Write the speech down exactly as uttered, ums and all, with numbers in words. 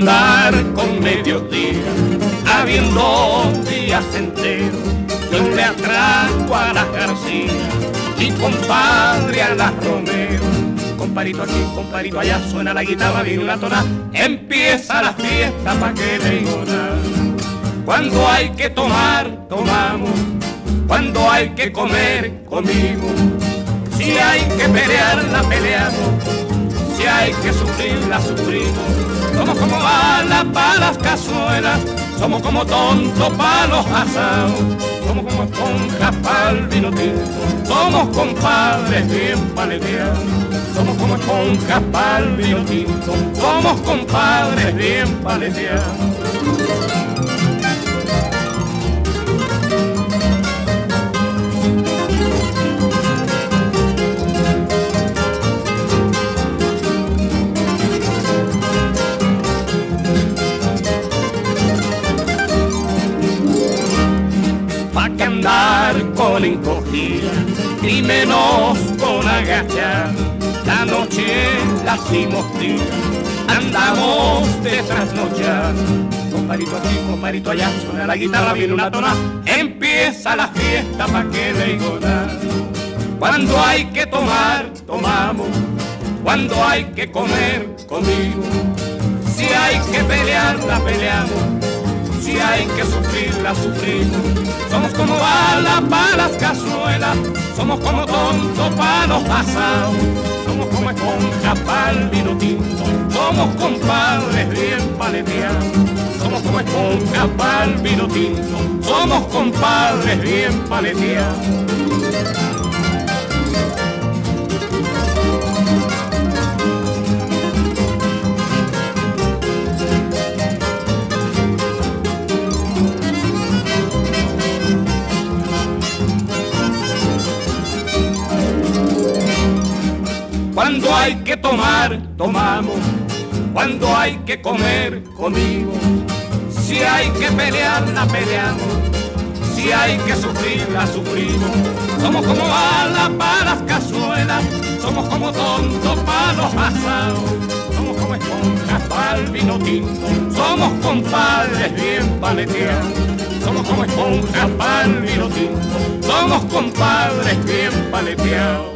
andar con mediodía, habiendo días enteros. Yo le atraco a las García y compadre a las Romero. Comparito aquí, comparito allá, suena la guitarra, viene una tonada, empieza la fiesta pa' que le digo nada. Cuando hay que tomar, tomamos, cuando hay que comer, comimos. Si hay que pelear, la peleamos, si hay que sufrir, la sufrimos. Somos como balas pa' las cazuelas, somos como tontos pa' los asados, somos como esponjas pa'l vino tinto, somos compadres bien paleteados. Somos como esponjas pa'l vino tinto, somos compadres bien paleteados. Andar con encogida y menos con agachar, la noche la hicimos tira, andamos de trasnochar. Comparito aquí, comparito allá, suena la guitarra, viene una tonada, empieza la fiesta pa' que le digo nada. Cuando hay que tomar, tomamos, cuando hay que comer, comimos. Si hay que pelear, la peleamos, si hay que sufrir, la sufrimos. Somos como balas pa' las cazuelas, somos como tontos pa' los asados, somos como esponjas pa'l vino tinto, somos compadres bien paleteados. Somos como esponjas pa'l vino tinto, somos compadres bien paleteados. Cuando hay que tomar, tomamos, cuando hay que comer, comimos. Si hay que pelear, la peleamos, si hay que sufrir, la sufrimos. Somos como balas pa' las cazuelas, somos como tontos pa' los asados, somos como esponjas pa'l vino tinto, somos compadres bien paleteados. Somos como esponjas pa'l vino tinto, somos compadres bien paleteados.